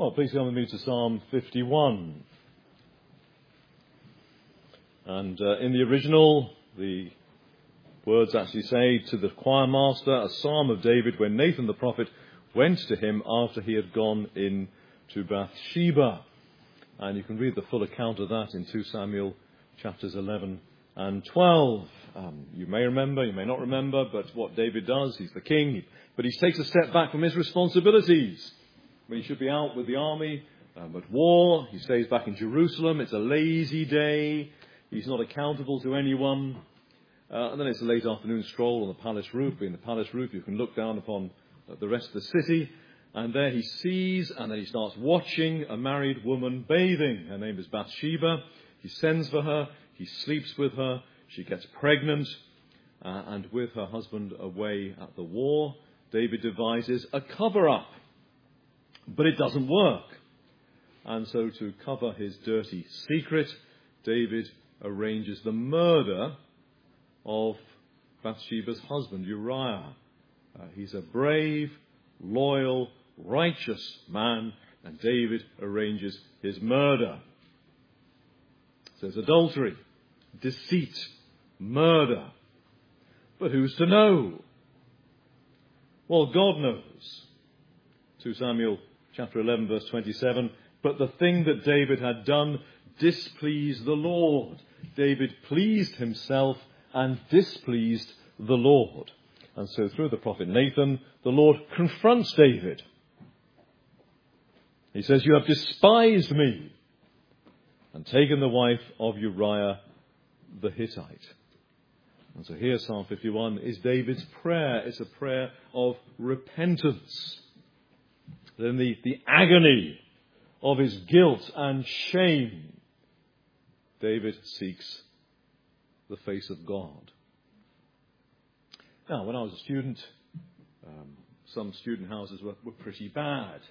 Well, please come with me to Psalm 51. And in the original, the words actually say, to the choir master, a psalm of David when Nathan the prophet went to him after he had gone in to Bathsheba. And you can read the full account of that in 2 Samuel chapters 11 and 12. You may remember, you may not remember, but what David does, he's the king, but he takes a step back from his responsibilities. When he should be out with the army at war, he stays back in Jerusalem. It's a lazy day. He's not accountable to anyone. And then it's a late afternoon stroll on the palace roof. In the palace roof, you can look down upon the rest of the city. And there he sees, and then he starts watching a married woman bathing. Her name is Bathsheba. He sends for her. He sleeps with her. She gets pregnant. And with her husband away at the war, David devises a cover-up. But it doesn't work. And so to cover his dirty secret, David arranges the murder of Bathsheba's husband, Uriah. He's a brave, loyal, righteous man, and David arranges his murder. So there's adultery, deceit, murder. But who's to know? Well, God knows. 2 Samuel chapter 11, verse 27, but the thing that David had done displeased the Lord. David pleased himself and displeased the Lord. And so through the prophet Nathan, the Lord confronts David. He says, "You have despised me and taken the wife of Uriah the Hittite." And so here Psalm 51 is David's prayer. It's a prayer of repentance. Then the agony of his guilt and shame, David seeks the face of God. Now, when I was a student, some student houses were pretty bad.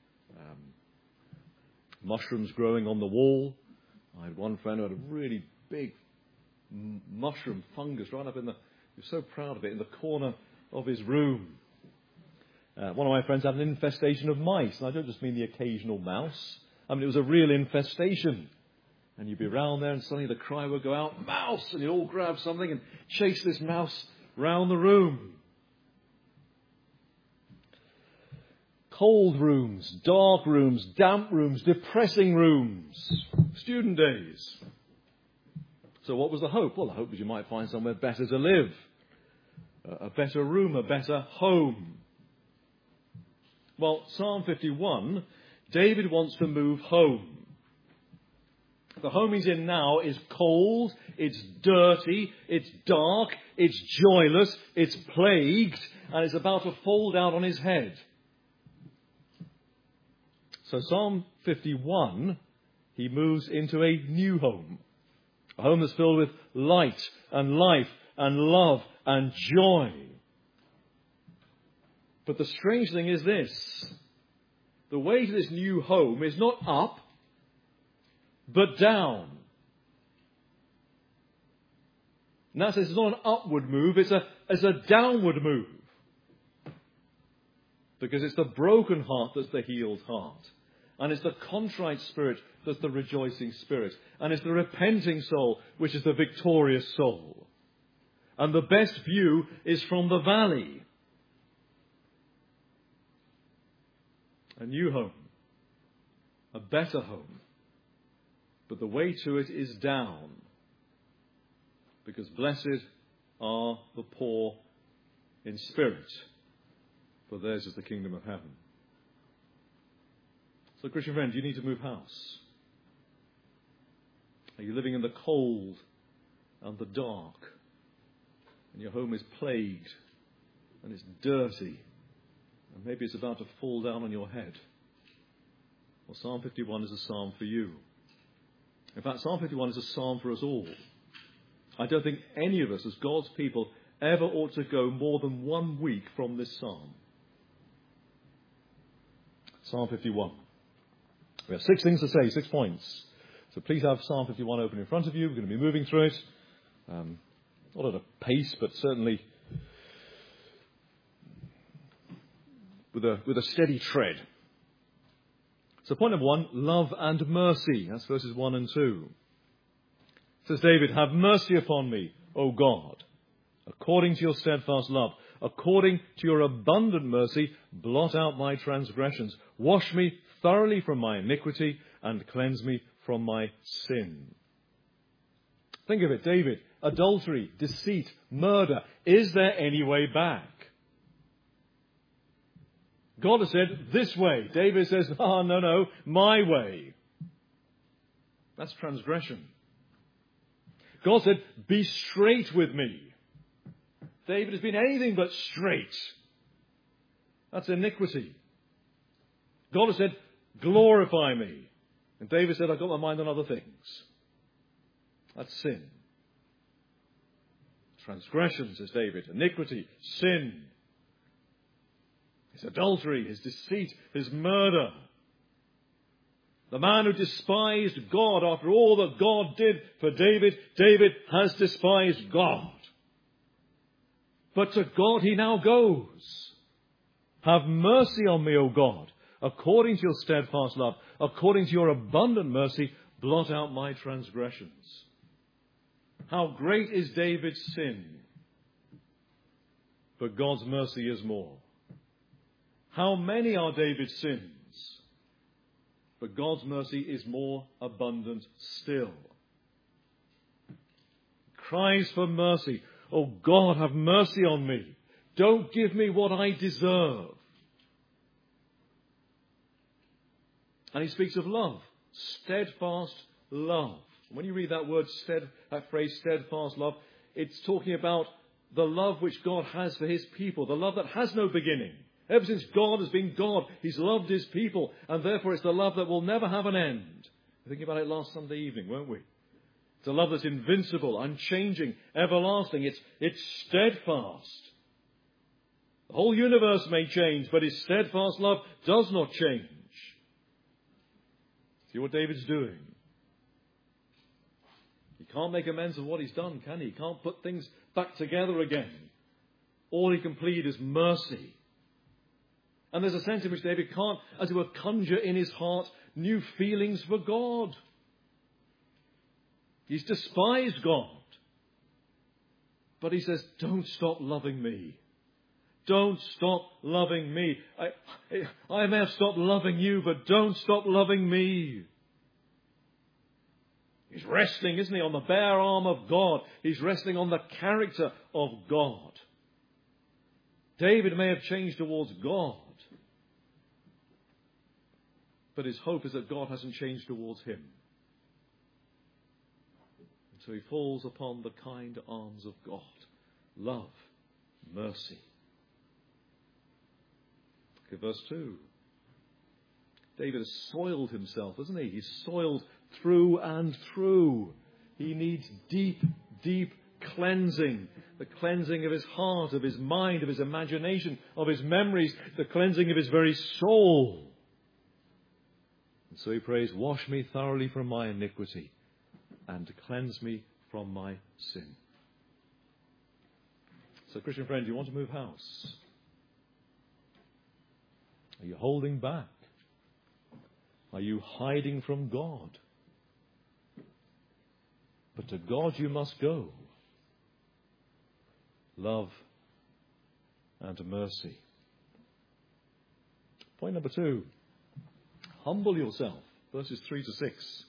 Mushrooms growing on the wall. I had one friend who had a really big mushroom fungus right up he was so proud of it, in the corner of his room. One of my friends had an infestation of mice, and I don't just mean the occasional mouse. I mean, it was a real infestation. And you'd be around there, and suddenly the cry would go out, "Mouse!" And you'd all grab something and chase this mouse round the room. Cold rooms, dark rooms, damp rooms, depressing rooms. Student days. So what was the hope? Well, the hope was you might find somewhere better to live. A better room, a better home. Well, Psalm 51, David wants to move home. The home he's in now is cold, it's dirty, it's dark, it's joyless, it's plagued, and it's about to fall down on his head. So Psalm 51, he moves into a new home. A home that's filled with light and life and love and joy. But the strange thing is this. The way to this new home is not up, but down. And that says it's not an upward move, it's a downward move. Because it's the broken heart that's the healed heart. And it's the contrite spirit that's the rejoicing spirit. And it's the repenting soul which is the victorious soul. And the best view is from the valley. A new home. A better home. But the way to it is down. Because blessed are the poor in spirit, for theirs is the kingdom of heaven. So, Christian friend, do you need to move house? Are you living in the cold and the dark? And your home is plagued and it's dirty. And maybe it's about to fall down on your head. Well, Psalm 51 is a psalm for you. In fact, Psalm 51 is a psalm for us all. I don't think any of us as God's people ever ought to go more than 1 week from this psalm. Psalm 51. We have 6 things to say, 6 points. So please have Psalm 51 open in front of you. We're going to be moving through it. Not at a pace, but certainly with a steady tread. So point number 1, love and mercy. That's verses 1 and 2. Says David, have mercy upon me, O God, according to your steadfast love. According to your abundant mercy, blot out my transgressions. Wash me thoroughly from my iniquity and cleanse me from my sin. Think of it, David. Adultery, deceit, murder. Is there any way back? God has said, this way. David says, no, my way. That's transgression. God said, be straight with me. David has been anything but straight. That's iniquity. God has said, glorify me. And David said, I've got my mind on other things. That's sin. Transgression, says David. Iniquity, sin. His adultery, his deceit, his murder. The man who despised God after all that God did for David, David has despised God. But to God he now goes. Have mercy on me, O God, according to your steadfast love, according to your abundant mercy, blot out my transgressions. How great is David's sin, but God's mercy is more. How many are David's sins, but God's mercy is more abundant still. Cries for mercy. Oh God, have mercy on me. Don't give me what I deserve. And he speaks of love. Steadfast love. When you read that phrase, steadfast love, it's talking about the love which God has for his people. The love that has no beginning. Ever since God has been God, he's loved his people. And therefore it's the love that will never have an end. We were thinking about it last Sunday evening, weren't we? It's a love that's invincible, unchanging, everlasting. It's steadfast. The whole universe may change, but his steadfast love does not change. See what David's doing. He can't make amends of what he's done, can he? He can't put things back together again. All he can plead is mercy. And there's a sense in which David can't, as it were, conjure in his heart new feelings for God. He's despised God. But he says, don't stop loving me. Don't stop loving me. I may have stopped loving you, but don't stop loving me. He's resting, isn't he, on the bare arm of God. He's resting on the character of God. David may have changed towards God, but his hope is that God hasn't changed towards him. So he falls upon the kind arms of God. Love, mercy. Look at verse 2. David has soiled himself, hasn't he? He's soiled through and through. He needs deep, deep cleansing. The cleansing of his heart, of his mind, of his imagination, of his memories. The cleansing of his very soul. And so he prays, wash me thoroughly from my iniquity and cleanse me from my sin. So, Christian friend, do you want to move house? Are you holding back? Are you hiding from God? But to God you must go. Love and mercy. Point number 2. Humble yourself. Verses 3 to 6.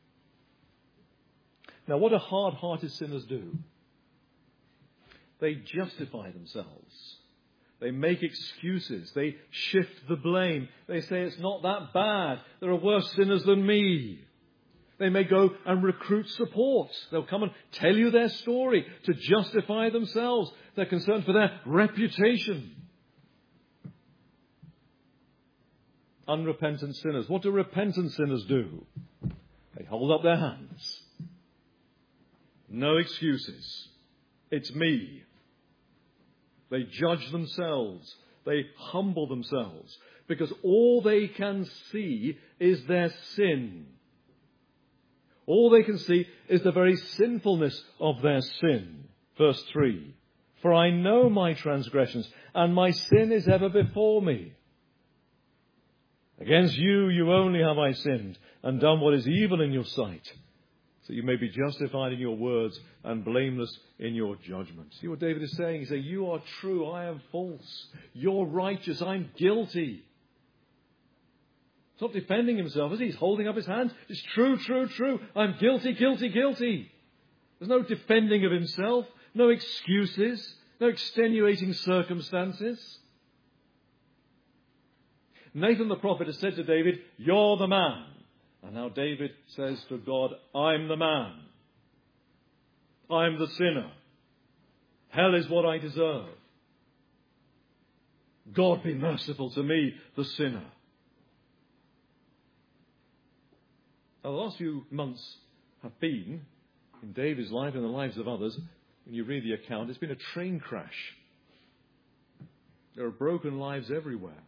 Now, what do hard-hearted sinners do? They justify themselves. They make excuses. They shift the blame. They say it's not that bad. There are worse sinners than me. They may go and recruit support. They'll come and tell you their story to justify themselves. They're concerned for their reputation. Unrepentant sinners. What do repentant sinners do? They hold up their hands. No excuses. It's me. They judge themselves. They humble themselves. Because all they can see is their sin. All they can see is the very sinfulness of their sin. Verse 3. For I know my transgressions, and my sin is ever before me. Against you, you only have I sinned, and done what is evil in your sight, so you may be justified in your words and blameless in your judgment. See what David is saying? He's saying, you are true, I am false. You're righteous, I'm guilty. He's not defending himself, is he? He's holding up his hands. It's true, true, true. I'm guilty, guilty, guilty. There's no defending of himself, no excuses, no extenuating circumstances. Nathan the prophet has said to David, you're the man. And now David says to God, I'm the man. I'm the sinner. Hell is what I deserve. God be merciful to me, the sinner. Now, the last few months have been, in David's life and the lives of others, when you read the account, it's been a train crash. There are broken lives everywhere.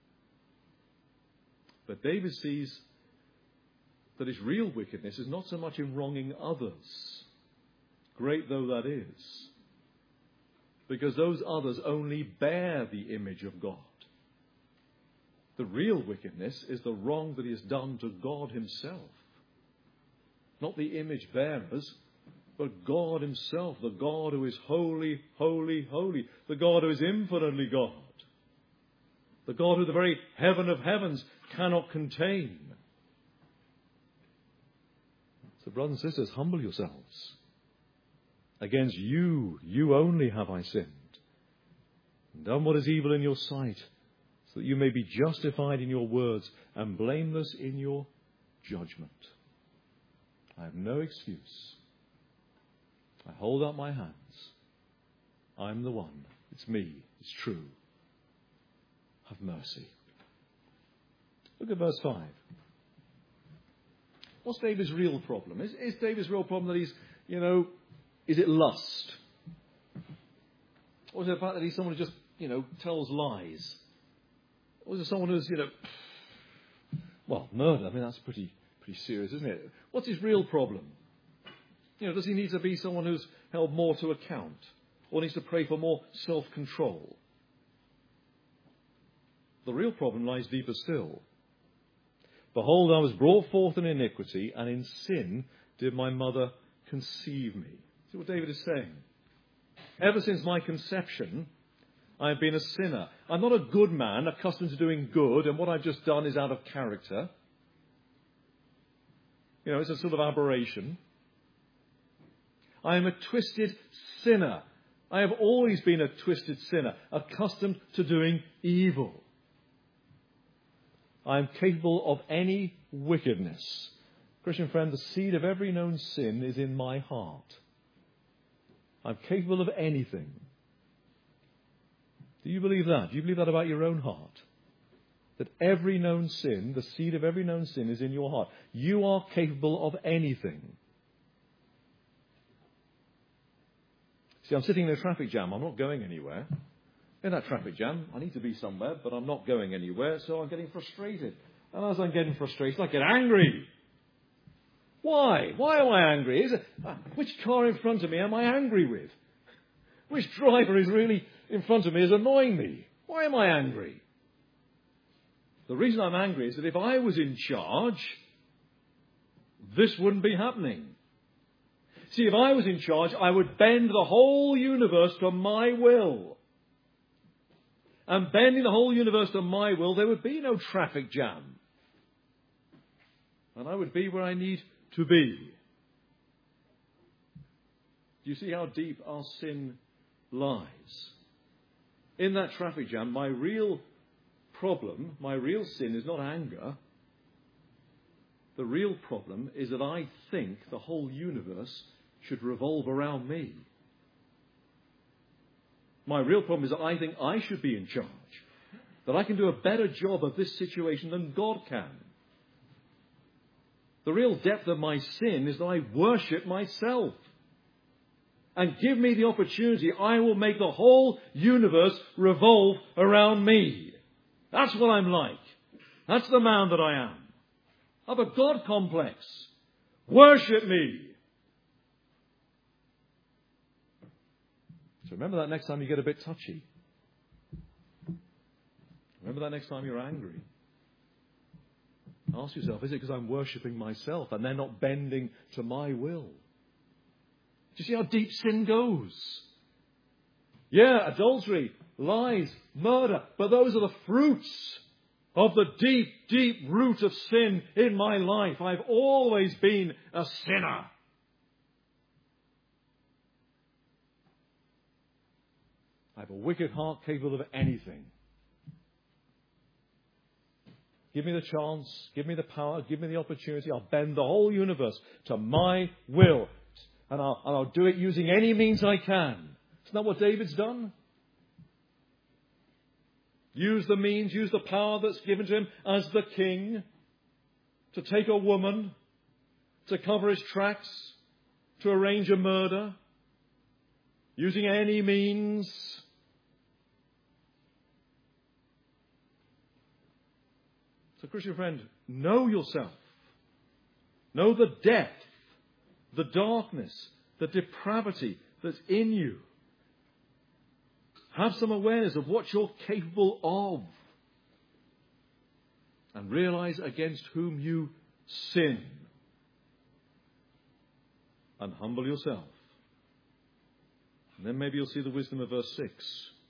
But David sees that his real wickedness is not so much in wronging others, great though that is, because those others only bear the image of God. The real wickedness is the wrong that he has done to God himself. Not the image bearers, but God himself, the God who is holy, holy, holy, the God who is infinitely God, the God who the very heaven of heavens cannot contain. So, brothers and sisters, humble yourselves. Against you, you only have I sinned, and done what is evil in your sight, so that you may be justified in your words and blameless in your judgment. I have no excuse. I hold up my hands. I'm the one. It's me. It's true. Have mercy. Look at verse 5. What's David's real problem? Is David's real problem that he's, is it lust? Or is it the fact that he's someone who just, tells lies? Or is it someone who's, murder? I mean, that's pretty serious, isn't it? What's his real problem? Does he need to be someone who's held more to account? Or needs to pray for more self-control? The real problem lies deeper still. Behold, I was brought forth in iniquity, and in sin did my mother conceive me. See what David is saying? Ever since my conception, I have been a sinner. I'm not a good man, accustomed to doing good, and what I've just done is out of character. It's a sort of aberration. I am a twisted sinner. I have always been a twisted sinner, accustomed to doing evil. I am capable of any wickedness. Christian friend, the seed of every known sin is in my heart. I'm capable of anything. Do you believe that? Do you believe that about your own heart? That every known sin, the seed of every known sin is in your heart. You are capable of anything. See, I'm sitting in a traffic jam. I'm not going anywhere. In that traffic jam, I need to be somewhere, but I'm not going anywhere, so I'm getting frustrated. And as I'm getting frustrated, I get angry. Why? Why am I angry? Which car in front of me am I angry with? Which driver is really in front of me is annoying me? Why am I angry? The reason I'm angry is that if I was in charge, this wouldn't be happening. See, if I was in charge, I would bend the whole universe to my will. And bending the whole universe to my will, there would be no traffic jam. And I would be where I need to be. Do you see how deep our sin lies? In that traffic jam, my real problem, my real sin is not anger. The real problem is that I think the whole universe should revolve around me. My real problem is that I think I should be in charge, that I can do a better job of this situation than God can. The real depth of my sin is that I worship myself. And give me the opportunity, I will make the whole universe revolve around me. That's what I'm like. That's the man that I am. I have a God complex. Worship me. So remember that next time you get a bit touchy. Remember that next time you're angry. Ask yourself, is it because I'm worshipping myself and they're not bending to my will? Do you see how deep sin goes? Yeah, adultery, lies, murder, but those are the fruits of the deep, deep root of sin in my life. I've always been a sinner. I have a wicked heart capable of anything. Give me the chance, give me the power, give me the opportunity. I'll bend the whole universe to my will. And I'll do it using any means I can. Isn't that what David's done? Use the means, use the power that's given to him as the king to take a woman, to cover his tracks, to arrange a murder. Using any means. So, Christian friend, know yourself. Know the depth, the darkness, the depravity that's in you. Have some awareness of what you're capable of. And realize against whom you sin. And humble yourself. And then maybe you'll see the wisdom of verse 6.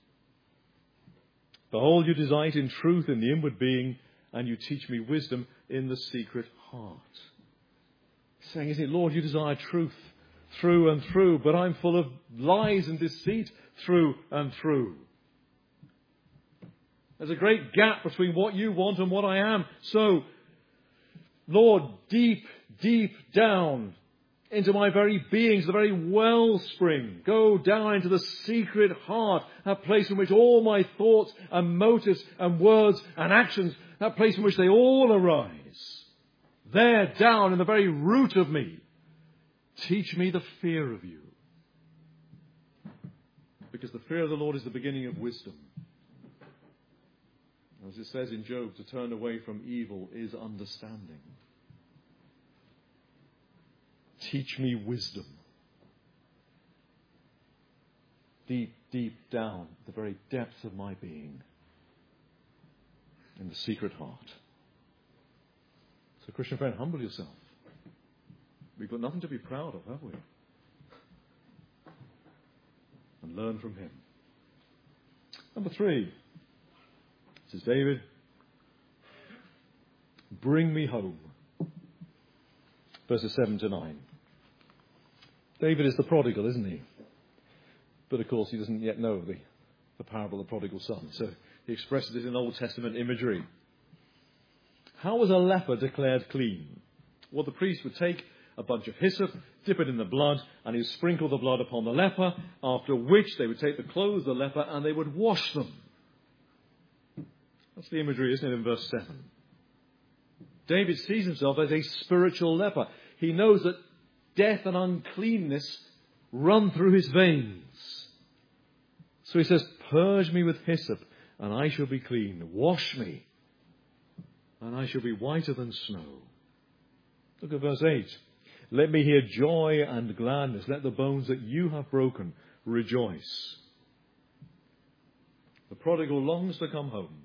Behold, you delight in truth in the inward being, and you teach me wisdom in the secret heart. He's saying, isn't it, Lord, you desire truth through and through, but I'm full of lies and deceit through and through. There's a great gap between what you want and what I am. So, Lord, deep, deep down into my very being, the very wellspring, go down into the secret heart, that place in which all my thoughts and motives and words and actions, that place in which they all arise. There, down in the very root of me, teach me the fear of you. Because the fear of the Lord is the beginning of wisdom. As it says in Job, to turn away from evil is understanding. Teach me wisdom. Deep, deep down, the very depths of my being. In the secret heart. So, Christian friend, humble yourself. We've got nothing to be proud of, have we? And learn from him. Number 3. Says David, bring me home. Verses 7 to 9. David is the prodigal, isn't he? But of course he doesn't yet know the parable of the prodigal son. So he expresses it in Old Testament imagery. How was a leper declared clean? Well, the priest would take a bunch of hyssop, dip it in the blood, and he would sprinkle the blood upon the leper, after which they would take the clothes of the leper and they would wash them. That's the imagery, isn't it, in verse 7? David sees himself as a spiritual leper. He knows that death and uncleanness run through his veins. So he says, purge me with hyssop, and I shall be clean. Wash me, and I shall be whiter than snow. Look at verse 8. Let me hear joy and gladness. Let the bones that you have broken rejoice. The prodigal longs to come home.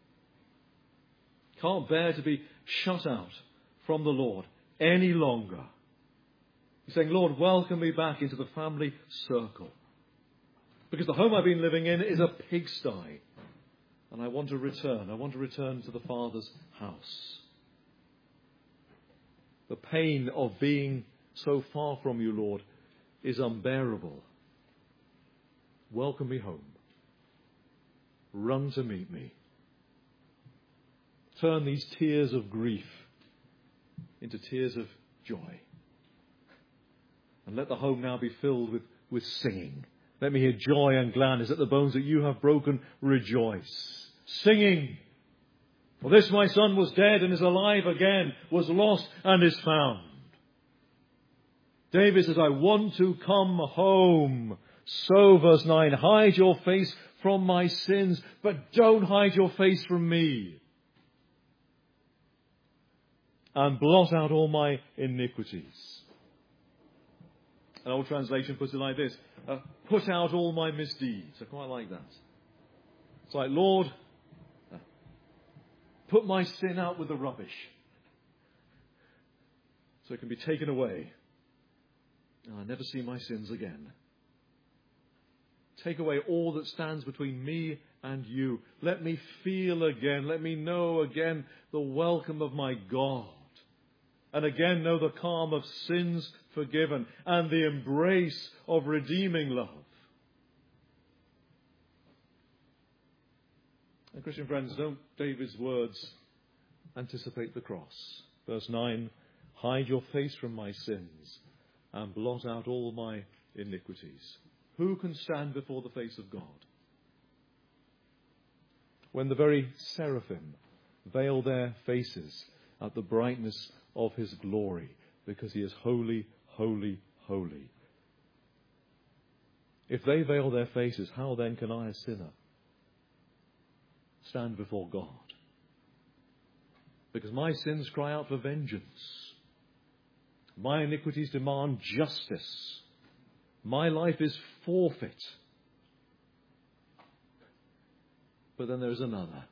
Can't bear to be shut out from the Lord any longer. He's saying, Lord, welcome me back into the family circle. Because the home I've been living in is a pigsty. And I want to return. I want to return to the Father's house. The pain of being so far from you, Lord, is unbearable. Welcome me home. Run to meet me. Turn these tears of grief into tears of joy. And let the home now be filled with singing. Let me hear joy and gladness. Let the bones that you have broken rejoice. Singing. For this my son was dead and is alive again, was lost and is found. David says, I want to come home. So, verse 9, hide your face from my sins, but don't hide your face from me. And blot out all my iniquities. An old translation puts it like this. Put out all my misdeeds. I quite like that. It's like, Lord, put my sin out with the rubbish. so it can be taken away. And I'll never see my sins again. Take away all that stands between me and you. Let me feel again, let me know again the welcome of my God. And again know the calm of sins forgiven and the embrace of redeeming love. And Christian friends, don't David's words anticipate the cross? Verse 9, hide your face from my sins and blot out all my iniquities. Who can stand before the face of God? When the very seraphim veil their faces at the brightness of his glory, because he is holy, holy, holy. If they veil their faces, how then can I, a sinner, stand before God? Because my sins cry out for vengeance. My iniquities demand justice. My life is forfeit. But then there's another,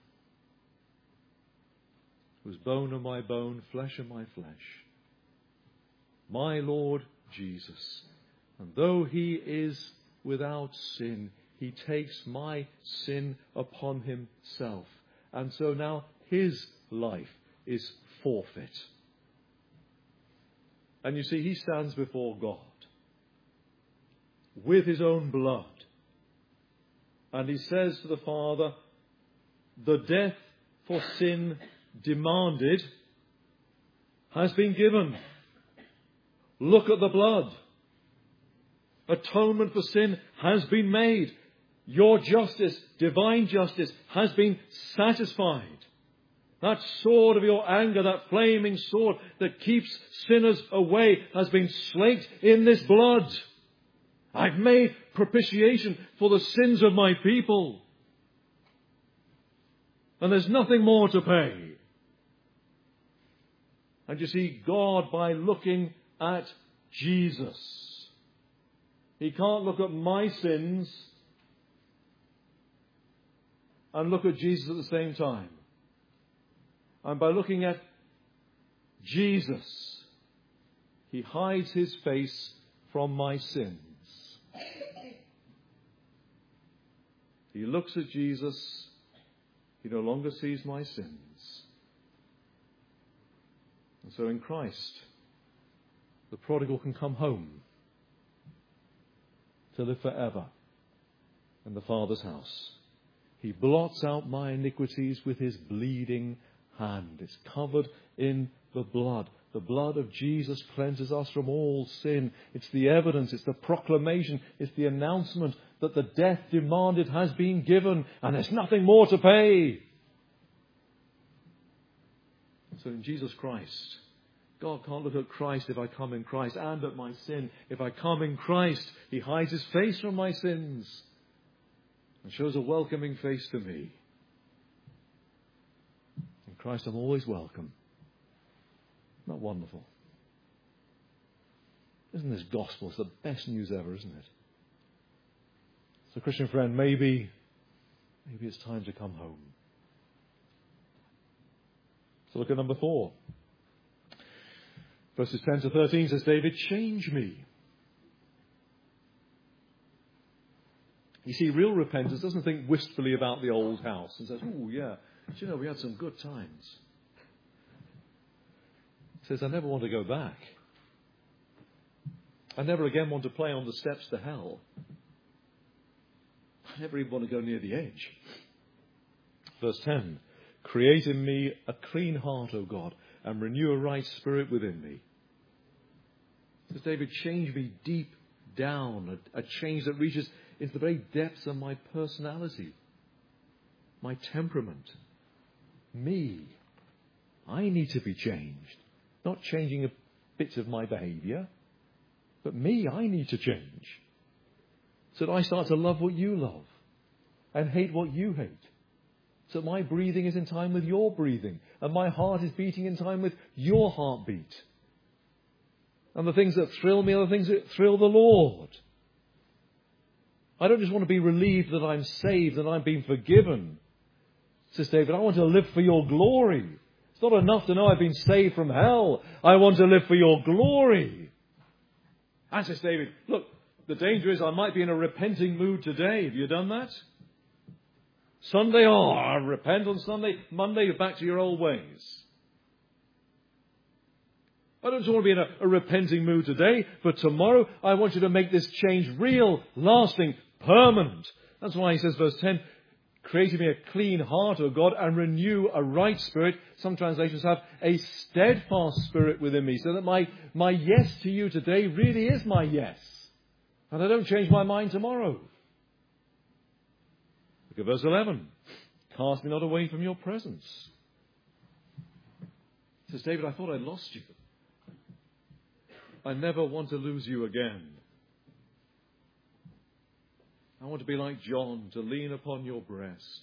who's bone of my bone, flesh of my flesh, my Lord Jesus. And though he is without sin, he takes my sin upon himself. And so now his life is forfeit. And you see, he stands before God with his own blood. And he says to the Father, the death for sin demanded has been given. Look at the blood. Atonement for sin has been made. Your justice, divine justice, has been satisfied. That sword of your anger, that flaming sword that keeps sinners away, has been slaked in this blood. I've made propitiation for the sins of my people. And there's nothing more to pay. And you see, God, by looking at Jesus, he can't look at my sins and look at Jesus at the same time. And by looking at Jesus, he hides his face from my sins. He looks at Jesus, he no longer sees my sins. And so in Christ, the prodigal can come home to live forever in the Father's house. He blots out my iniquities with his bleeding hand. It's covered in the blood. The blood of Jesus cleanses us from all sin. It's the evidence, it's the proclamation, it's the announcement that the death demanded has been given and there's nothing more to pay. So in Jesus Christ, God can't look at Christ if I come in Christ, and at my sin. If I come in Christ, he hides his face from my sins and shows a welcoming face to me. In Christ I'm always welcome. Not wonderful? Isn't this gospel? It's the best news ever, isn't it? So, Christian friend, maybe it's time to come home. So look at number 4. Verses 10 to 13 says, David, change me. You see, real repentance doesn't think wistfully about the old house and says, oh yeah, do you know, we had some good times. It says, I never want to go back. I never again want to play on the steps to hell. I never even want to go near the edge. Verse 10, create in me a clean heart, O God, and renew a right spirit within me. Says David, change me deep down, a change that reaches into the very depths of my personality, my temperament, me. I need to be changed. Not changing a bit of my behaviour, but me, I need to change. So that I start to love what you love and hate what you hate. So that my breathing is in time with your breathing and my heart is beating in time with your heartbeat. And the things that thrill me are the things that thrill the Lord. I don't just want to be relieved that I'm saved and I'm being forgiven. Says David, I want to live for your glory. It's not enough to know I've been saved from hell. I want to live for your glory. And says David, look, the danger is I might be in a repenting mood today. Have you done that? Sunday, I repent on Sunday. Monday, you're back to your old ways. I don't just want to be in a repenting mood today, but tomorrow I want you to make this change real, lasting, permanent. That's why he says, verse 10, create in me a clean heart, O God, and renew a right spirit. Some translations have a steadfast spirit within me, so that my yes to you today really is my yes. And I don't change my mind tomorrow. Look at verse 11. Cast me not away from your presence. Says David, I thought I'd lost you. I never want to lose you again. I want to be like John, to lean upon your breast,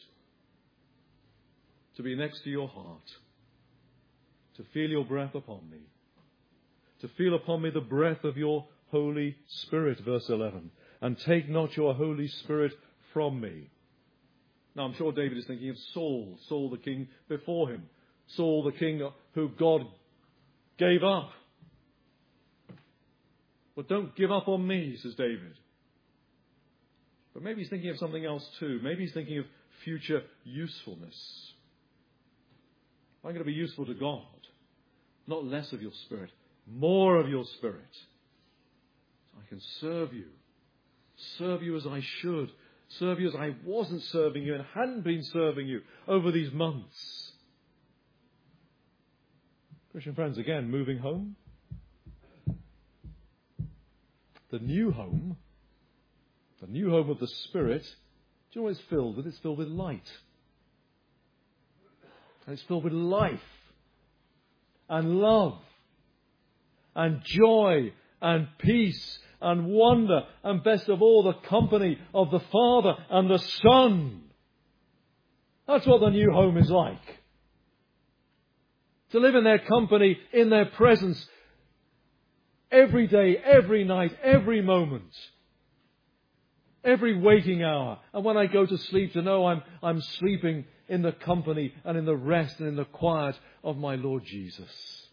to be next to your heart, to feel your breath upon me, to feel upon me the breath of your Holy Spirit, verse 11, and take not your Holy Spirit from me. Now, I'm sure David is thinking of Saul the king before him, Saul the king who God gave up. But don't give up on me, says David. But maybe he's thinking of something else too. Maybe he's thinking of future usefulness. I'm going to be useful to God. Not less of your Spirit, more of your Spirit. So I can serve you. Serve you as I should. Serve you as I wasn't serving you and hadn't been serving you over these months. Christian friends, again, moving home. The new home of the Spirit, do you know what it's filled with? It's filled with light. And it's filled with life and love and joy and peace and wonder and, best of all, the company of the Father and the Son. That's what the new home is like. To live in their company, in their presence, every day, every night, every moment. Every waking hour. And when I go to sleep, to know I'm sleeping in the company and in the rest and in the quiet of my Lord Jesus.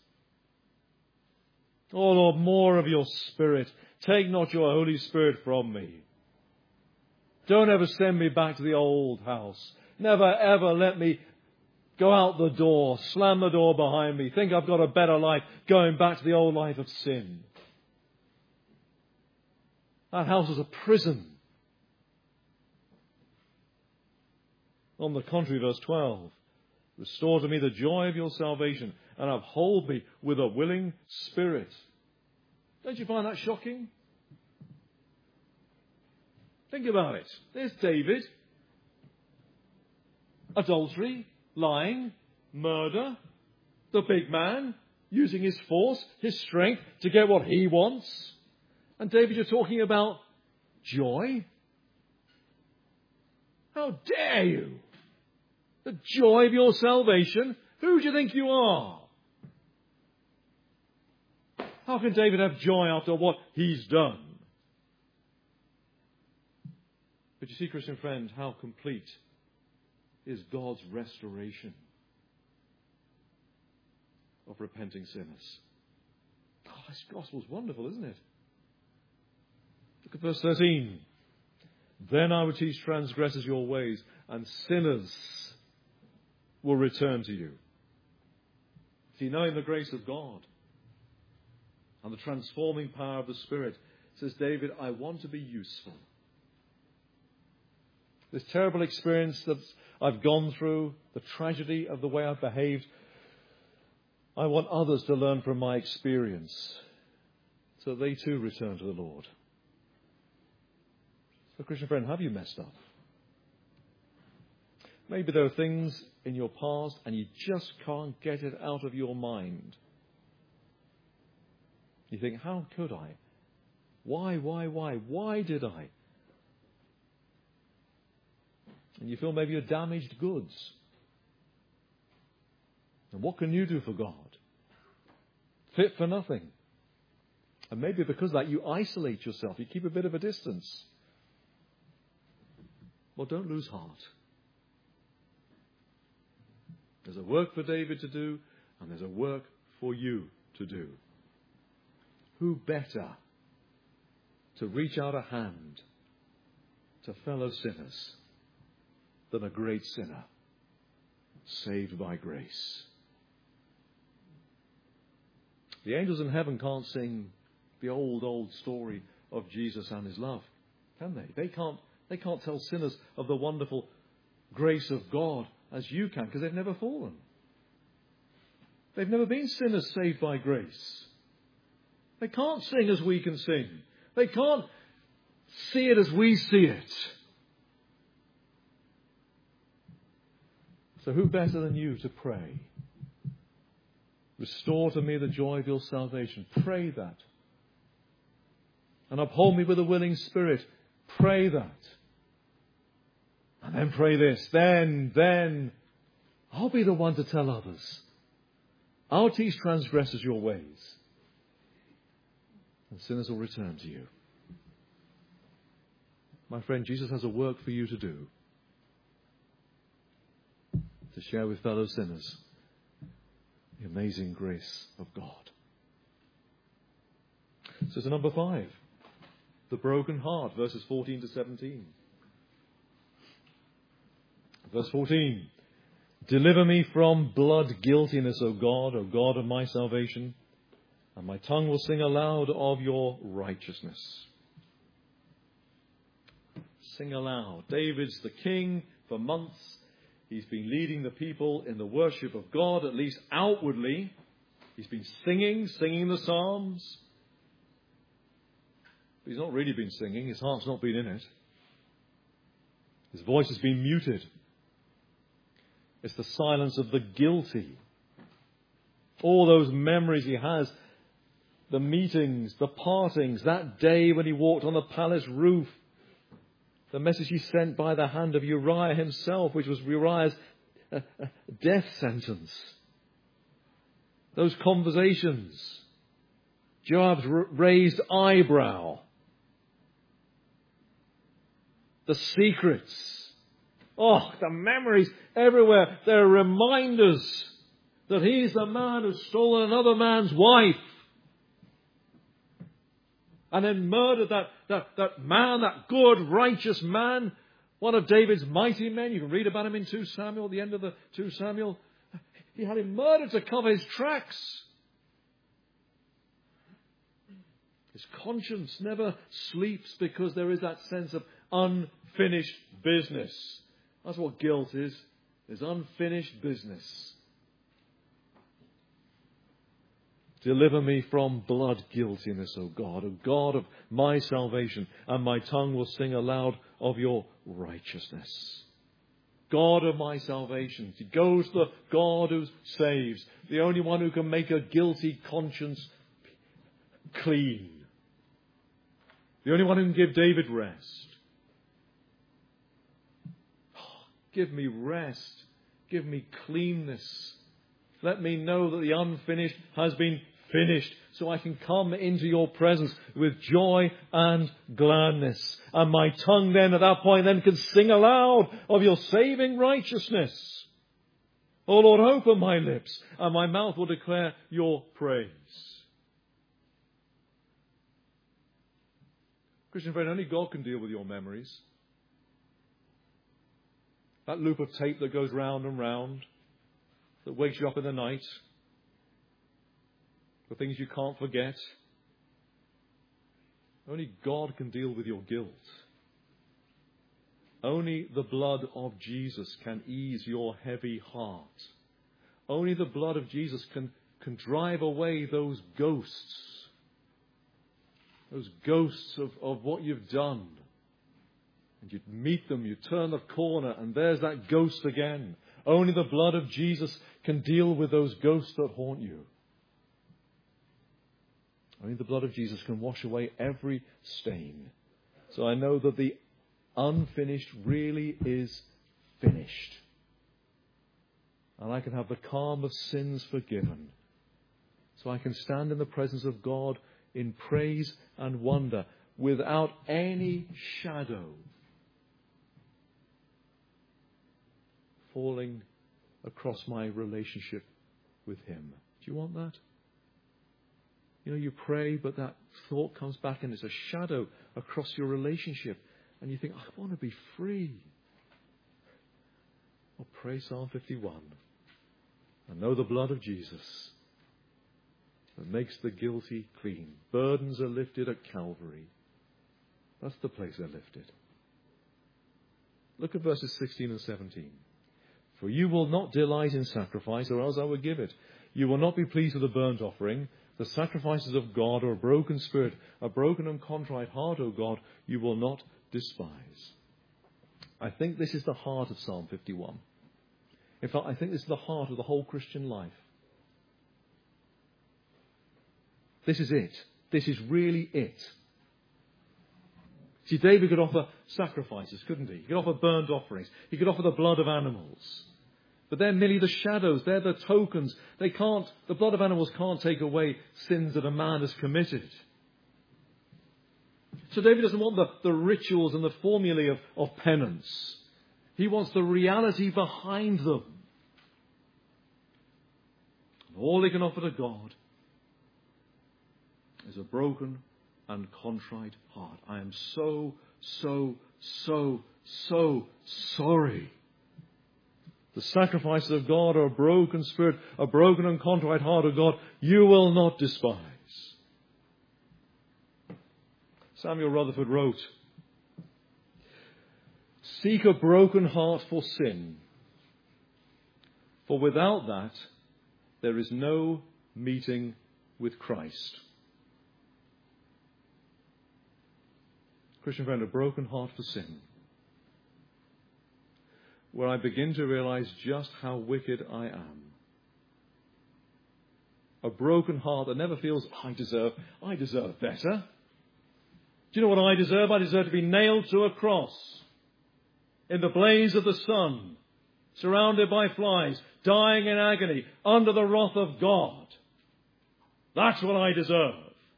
Oh Lord, more of your Spirit. Take not your Holy Spirit from me. Don't ever send me back to the old house. Never ever let me go out the door, slam the door behind me, think I've got a better life, going back to the old life of sin. That house is a prison. On the contrary, verse 12, restore to me the joy of your salvation and uphold me with a willing spirit. Don't you find that shocking? Think about it. There's David. Adultery, lying, murder, the big man, using his force, his strength to get what he wants. And David, you're talking about joy? How dare you? The joy of your salvation? Who do you think you are? How can David have joy after what he's done? But you see, Christian friend, how complete is God's restoration of repenting sinners. Oh, this gospel's wonderful, isn't it? Look at verse 13. Then I will teach transgressors your ways, and sinners will return to you. See, knowing the grace of God and the transforming power of the Spirit, says David, I want to be useful. This terrible experience that I've gone through, the tragedy of the way I've behaved, I want others to learn from my experience so they too return to the Lord. So, Christian friend, have you messed up? Maybe there are things in your past and you just can't get it out of your mind. You think, how could I? Why? Why did I? And you feel maybe you're damaged goods. And what can you do for God? Fit for nothing. And maybe because of that you isolate yourself. You keep a bit of a distance. Well, don't lose heart. There's a work for David to do. And there's a work for you to do. Who better to reach out a hand to fellow sinners than a great sinner saved by grace? The angels in heaven can't sing the old story of Jesus and his love, can they? They can't tell sinners of the wonderful grace of God as you can, because they've never fallen. They've never been sinners saved by grace. They can't sing as we can sing. They can't see it as we see it. So who better than you to pray? Restore to me the joy of your salvation. Pray that. And uphold me with a willing spirit. Pray that. And then pray this. Then I'll be the one to tell others. I'll teach transgressors your ways. And sinners will return to you. My friend, Jesus has a work for you to do. To share with fellow sinners the amazing grace of God. So to number 5. The broken heart, verses 14 to 17. Verse 14. Deliver me from blood guiltiness, O God of my salvation, and my tongue will sing aloud of your righteousness. Sing aloud. David's the king for months. He's been leading the people in the worship of God, at least outwardly. He's been singing the Psalms. But he's not really been singing. His heart's not been in it. His voice has been muted. It's the silence of the guilty. All those memories he has, the meetings, the partings, that day when he walked on the palace roof, the message he sent by the hand of Uriah himself, which was Uriah's death sentence. Those conversations. Joab's raised eyebrow. The secrets. Oh, the memories everywhere. They're reminders that he's the man who's stolen another man's wife. And then murdered that man, that good, righteous man, one of David's mighty men. You can read about him in 2 Samuel, the end of the 2 Samuel. He had him murdered to cover his tracks. His conscience never sleeps because there is that sense of unfinished business. That's what guilt is unfinished business. Deliver me from blood guiltiness, O God of my salvation, and my tongue will sing aloud of your righteousness. God of my salvation. He goes to the God who saves, the only one who can make a guilty conscience clean. The only one who can give David rest. Give me rest. Give me cleanness. Let me know that the unfinished has been finished, so I can come into your presence with joy and gladness. And my tongue then, at that point, then can sing aloud of your saving righteousness. O Lord, open my lips, and my mouth will declare your praise. Christian friend, only God can deal with your memories. That loop of tape that goes round and round, that wakes you up in the night, the things you can't forget. Only God can deal with your guilt. Only the blood of Jesus can ease your heavy heart. Only the blood of Jesus can drive away those ghosts of what you've done. And you'd meet them, you turn the corner, and there's that ghost again. Only the blood of Jesus can deal with those ghosts that haunt you. Only the blood of Jesus can wash away every stain. So I know that the unfinished really is finished. And I can have the calm of sins forgiven. So I can stand in the presence of God in praise and wonder without any shadow falling across my relationship with him. Do you want that? You know, you pray, but that thought comes back and it's a shadow across your relationship. And you think, I want to be free. Well, pray Psalm 51. And know the blood of Jesus that makes the guilty clean. Burdens are lifted at Calvary. That's the place they're lifted. Look at verses 16 and 17. For you will not delight in sacrifice, or else I will give it. You will not be pleased with a burnt offering. The sacrifices of God are a broken spirit, a broken and contrite heart, O God, you will not despise. I think this is the heart of Psalm 51. In fact, I think this is the heart of the whole Christian life. This is it. This is really it. See, David could offer sacrifices, couldn't he? He could offer burnt offerings. He could offer the blood of animals. But they're merely the shadows. They're the tokens. The blood of animals can't take away sins that a man has committed. So David doesn't want the rituals and the formulae of penance. He wants the reality behind them. And all he can offer to God is a broken and contrite heart. I am so sorry. The sacrifices of God are a broken spirit, a broken and contrite heart of God, you will not despise. Samuel Rutherford wrote, seek a broken heart for sin, for without that there is no meeting with Christ. Christian friend, a broken heart for sin, where I begin to realize just how wicked I am. A broken heart that never feels, I deserve better. Do you know what I deserve? I deserve to be nailed to a cross in the blaze of the sun, surrounded by flies, dying in agony, under the wrath of God. That's what I deserve.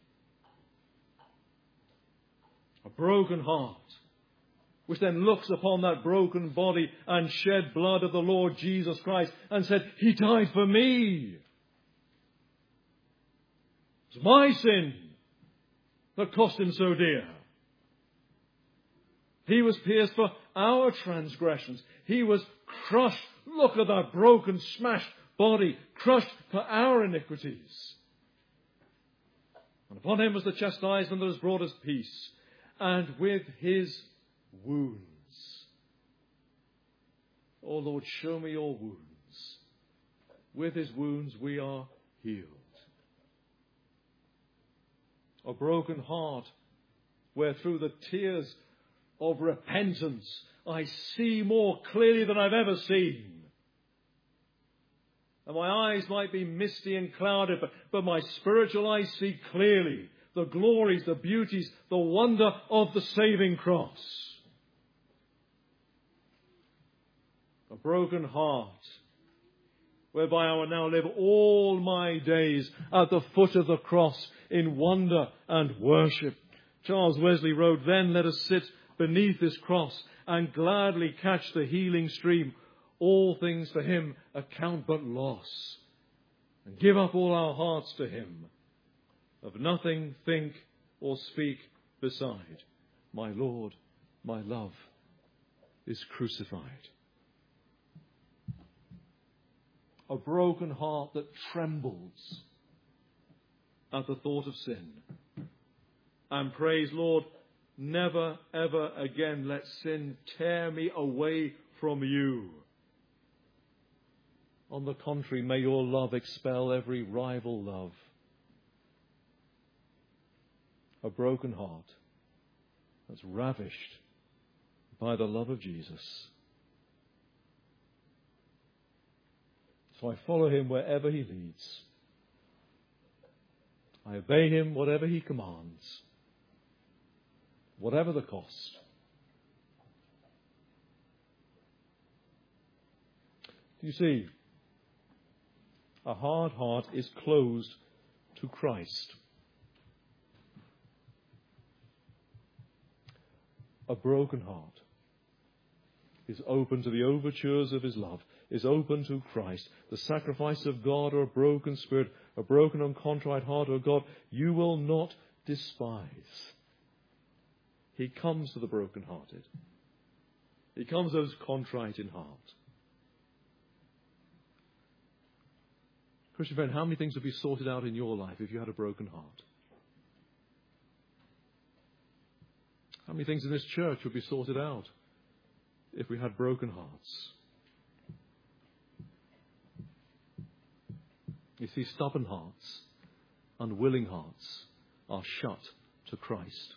A broken heart, which then looks upon that broken body and shed blood of the Lord Jesus Christ and said, He died for me. It's my sin that cost Him so dear. He was pierced for our transgressions. He was crushed. Look at that broken, smashed body, crushed for our iniquities. And upon Him was the chastisement that has brought us peace. And with His wounds. Oh Lord, show me your wounds. With His wounds we are healed. A broken heart where through the tears of repentance I see more clearly than I've ever seen. And my eyes might be misty and clouded, but my spiritual eyes see clearly the glories, the beauties, the wonder of the saving cross. A broken heart, whereby I will now live all my days at the foot of the cross in wonder and worship. Charles Wesley wrote, then let us sit beneath this cross and gladly catch the healing stream. All things for Him account but loss, and give up all our hearts to Him. Of nothing think or speak beside. My Lord, my love is crucified. A broken heart that trembles at the thought of sin. And prays, Lord, never ever again let sin tear me away from you. On the contrary, may your love expel every rival love. A broken heart that's ravished by the love of Jesus. So I follow Him wherever He leads. I obey Him whatever He commands, whatever the cost. You see, a hard heart is closed to Christ. A broken heart is open to the overtures of His love. is open to Christ, the sacrifice of God or a broken spirit, a broken and contrite heart, O God, you will not despise. He comes to the brokenhearted. He comes to those contrite in heart. Christian friend, how many things would be sorted out in your life if you had a broken heart? How many things in this church would be sorted out if we had broken hearts? You see, stubborn hearts, unwilling hearts are shut to Christ.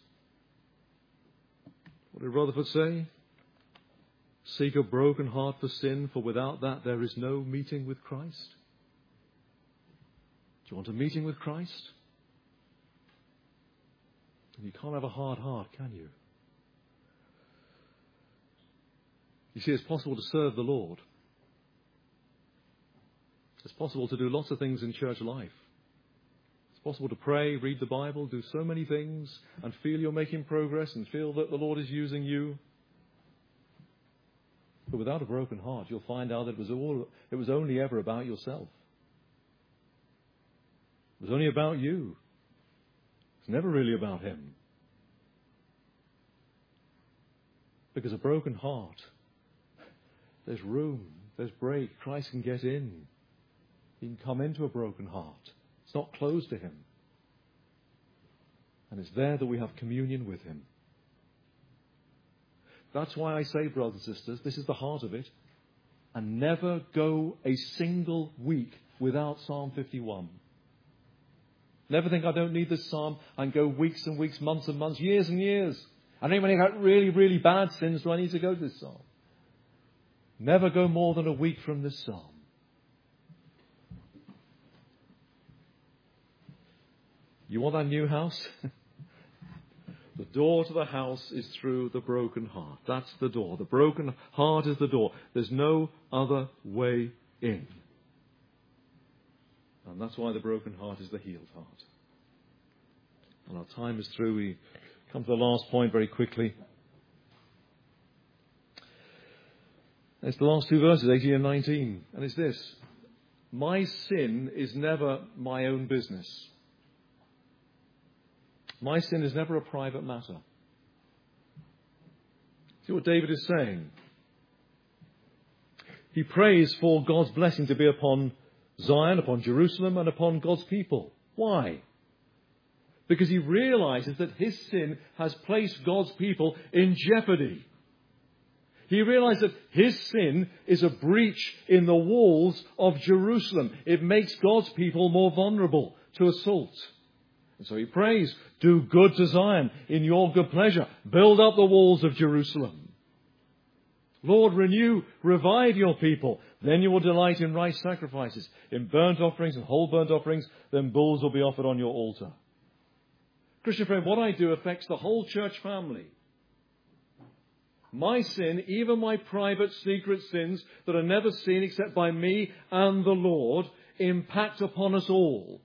What did Rutherford say? Seek a broken heart for sin, for without that there is no meeting with Christ. Do you want a meeting with Christ? You can't have a hard heart, can you? You see, it's possible to serve the Lord. It's possible to do lots of things in church life. It's possible to pray, read the Bible, do so many things, and feel you're making progress and feel that the Lord is using you. But without a broken heart, you'll find out that it was only ever about yourself. It was only about you. It's never really about Him. Because a broken heart, there's room, there's break. Christ can get in. He can come into a broken heart. It's not closed to Him. And it's there that we have communion with Him. That's why I say, brothers and sisters, this is the heart of it. And never go a single week without Psalm 51. Never think I don't need this psalm and go weeks and weeks, months and months, years and years. I know when I got really, really bad sins, do I need to go to this psalm? Never go more than a week from this psalm. You want that new house? The door to the house is through the broken heart. That's the door. The broken heart is the door. There's no other way in. And that's why the broken heart is the healed heart. And our time is through. We come to the last point very quickly. It's the last two verses, 18 and 19. And it's this. My sin is never my own business. My sin is never a private matter. See what David is saying? He prays for God's blessing to be upon Zion, upon Jerusalem, and upon God's people. Why? Because he realizes that his sin has placed God's people in jeopardy. He realized that his sin is a breach in the walls of Jerusalem. It makes God's people more vulnerable to assault. And so he prays, do good to Zion in your good pleasure. Build up the walls of Jerusalem. Lord, revive your people. Then you will delight in right sacrifices, in burnt offerings and whole burnt offerings. Then bulls will be offered on your altar. Christian friend, what I do affects the whole church family. My sin, even my private secret sins that are never seen except by me and the Lord, impact upon us all.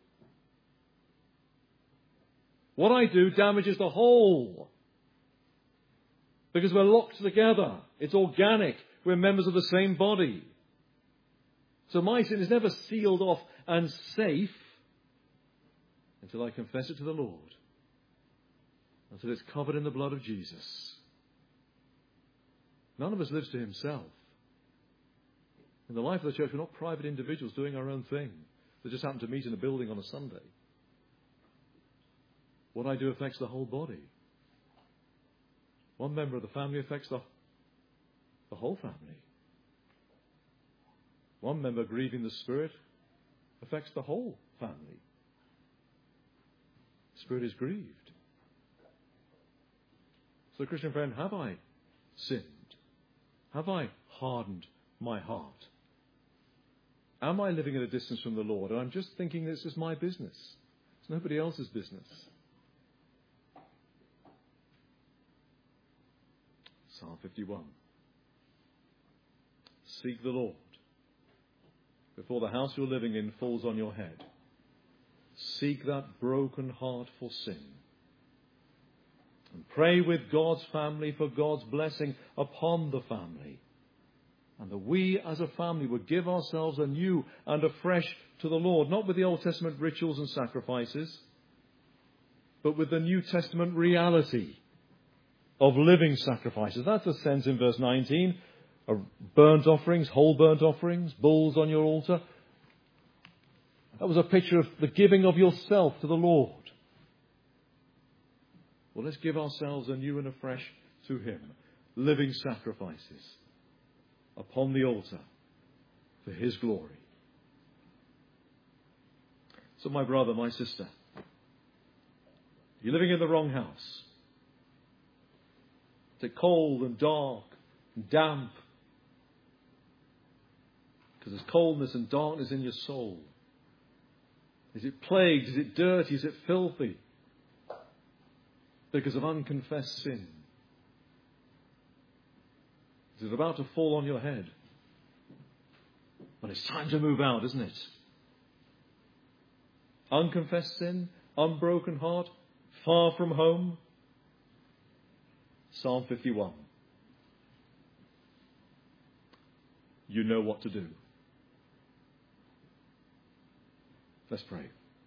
What I do damages the whole. Because we're locked together. It's organic. We're members of the same body. So my sin is never sealed off and safe until I confess it to the Lord. Until it's covered in the blood of Jesus. None of us lives to himself. In the life of the church, we're not private individuals doing our own thing that just happen to meet in a building on a Sunday. What I do affects the whole body. One member of the family affects the whole family. One member grieving the Spirit affects the whole family. The Spirit is grieved. So, Christian friend, have I sinned? Have I hardened my heart? Am I living at a distance from the Lord? And I'm just thinking this is my business. It's nobody else's business. Psalm 51. Seek the Lord before the house you're living in falls on your head. Seek that broken heart for sin. And pray with God's family for God's blessing upon the family. And that we as a family would give ourselves anew and afresh to the Lord, not with the Old Testament rituals and sacrifices, but with the New Testament reality of living sacrifices. That's the sense in verse 19. Burnt offerings, whole burnt offerings, bulls on your altar. That was a picture of the giving of yourself to the Lord. Well, let's give ourselves anew and afresh to Him. Living sacrifices upon the altar for His glory. So my brother, my sister, you're living in the wrong house. Is it cold and dark and damp? Because there's coldness and darkness in your soul. Is it plagued? Is it dirty? Is it filthy? Because of unconfessed sin? Is it about to fall on your head? But it's time to move out, isn't it? Unconfessed sin, unbroken heart, far from home. Psalm 51. You know what to do. Let's pray.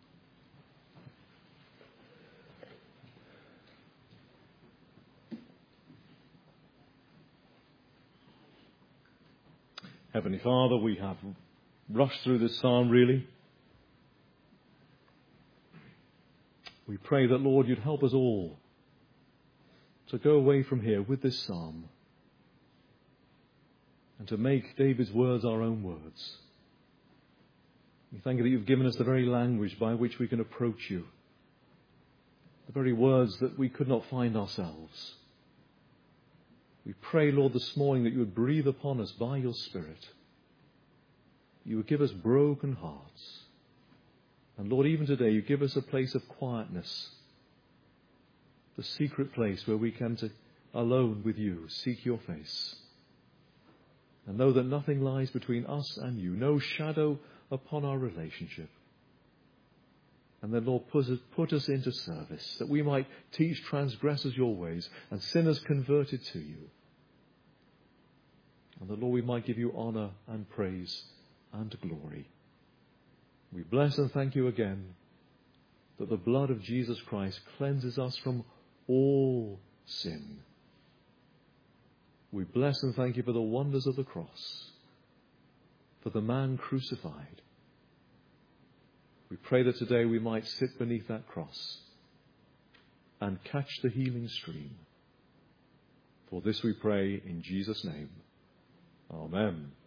Heavenly Father, we have rushed through this psalm really. We pray that, Lord, you'd help us all to go away from here with this psalm and to make David's words our own words. We thank you that you've given us the very language by which we can approach you, the very words that we could not find ourselves. We pray, Lord, this morning that you would breathe upon us by your Spirit. You would give us broken hearts. And Lord, even today, you give us a place of quietness, the secret place where we can, alone with you, seek your face. And know that nothing lies between us and you, no shadow upon our relationship. And then, Lord, put us into service, that we might teach transgressors your ways and sinners converted to you. And that, Lord, we might give you honour and praise and glory. We bless and thank you again that the blood of Jesus Christ cleanses us from all sin. We bless and thank you for the wonders of the cross, for the man crucified. We pray that today we might sit beneath that cross and catch the healing stream. For this we pray in Jesus' name. Amen.